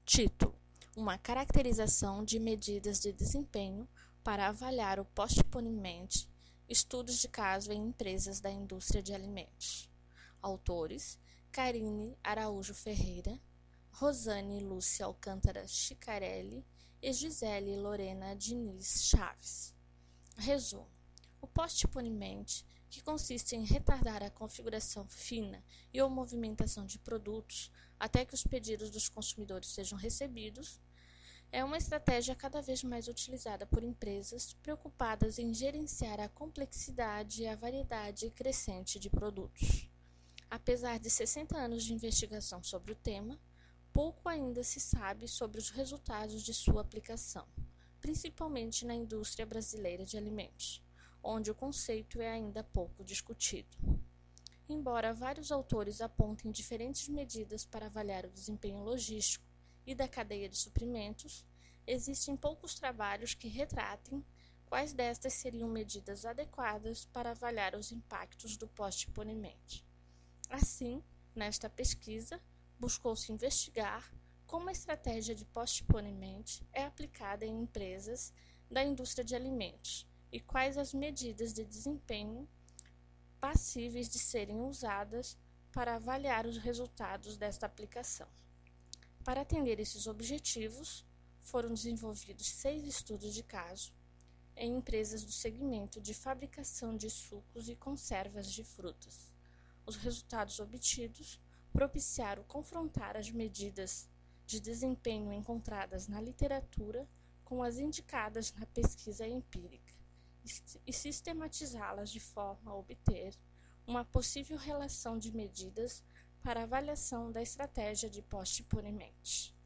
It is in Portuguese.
Título: Uma caracterização de medidas de desempenho para avaliar o postponimento, estudos de caso em empresas da indústria de alimentos. Autores: Karine Araújo Ferreira, Rosane Lúcia Alcântara Chicarelli e Gisele Lorena Diniz Chaves. Resumo: o postponimento, que consiste em retardar a configuração fina e ou movimentação de produtos até que os pedidos dos consumidores sejam recebidos, é uma estratégia cada vez mais utilizada por empresas preocupadas em gerenciar a complexidade e a variedade crescente de produtos. Apesar de 60 anos de investigação sobre o tema, pouco ainda se sabe sobre os resultados de sua aplicação, principalmente na indústria brasileira de alimentos, onde o conceito é ainda pouco discutido. Embora vários autores apontem diferentes medidas para avaliar o desempenho logístico e da cadeia de suprimentos, existem poucos trabalhos que retratem quais destas seriam medidas adequadas para avaliar os impactos do postponimento. Assim, nesta pesquisa, buscou-se investigar como a estratégia de postponimento é aplicada em empresas da indústria de alimentos e quais as medidas de desempenho passíveis de serem usadas para avaliar os resultados desta aplicação. Para atender esses objetivos, foram desenvolvidos 6 estudos de caso em empresas do segmento de fabricação de sucos e conservas de frutas. Os resultados obtidos propiciaram confrontar as medidas de desempenho encontradas na literatura com as indicadas na pesquisa empírica e sistematizá-las de forma a obter uma possível relação de medidas para avaliação da estratégia de postponimento.